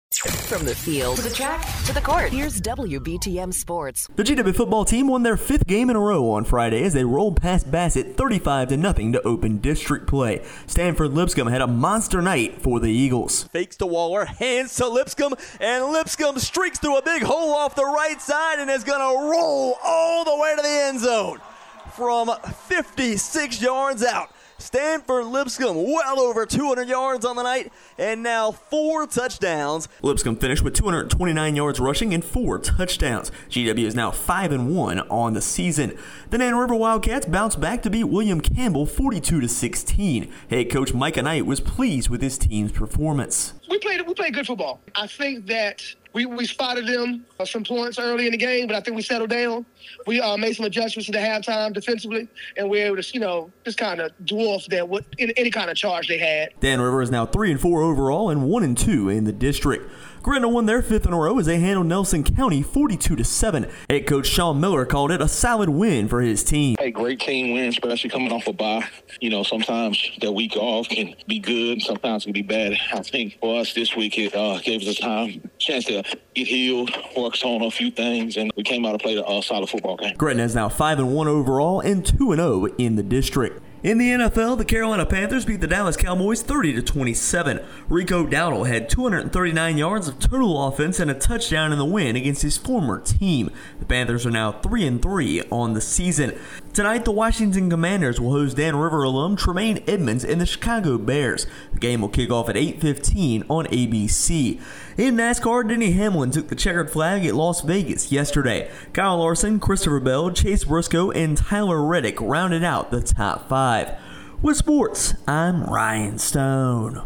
From the field to the track to the court, here's WBTM Sports. The GW football team won their 5th game in a row on Friday as they rolled past Bassett 35-0 to open district play. Stanford Lipscomb had a monster night for the Eagles. Fakes to Waller, hands to Lipscomb, and Lipscomb streaks through a big hole off the right side and is going to roll all the way to the end zone from 56 yards out. Stanford Lipscomb well over 200 yards on the night and now 4 touchdowns. Lipscomb finished with 229 yards rushing and 4 touchdowns. GW is now 5-1 on the season. The Nan River Wildcats bounced back to beat William Campbell 42-16. Head coach Micah Knight was pleased with his team's performance. We played good football. I think that we spotted them some points early in the game, but I think we settled down. We made some adjustments at the halftime defensively, and we were able to, just kind of dwarf any kind of charge they had. Dan River is now 3-4 overall and 1-2 in the district. Gretna won their 5th in a row as they handled Nelson County 42-7. Head coach Sean Miller called it a solid win for his team. Hey, great team win, especially coming off a bye. Sometimes that week off can be good, sometimes it can be bad. I think for us this week, it gave us a chance to get healed, work on a few things, and we came out and played a solid football game. Gretna is now 5-1 overall and 2-0 in the district. In the NFL, the Carolina Panthers beat the Dallas Cowboys 30-27. Rico Dowdle had 239 yards of total offense and a touchdown in the win against his former team. The Panthers are now 3-3 on the season. Tonight, the Washington Commanders will host Dan River alum Tremaine Edmonds and the Chicago Bears. The game will kick off at 8:15 on ABC. In NASCAR, Denny Hamlin took the checkered flag at Las Vegas yesterday. Kyle Larson, Christopher Bell, Chase Briscoe, and Tyler Reddick rounded out the top 5. With sports, I'm Ryan Stone.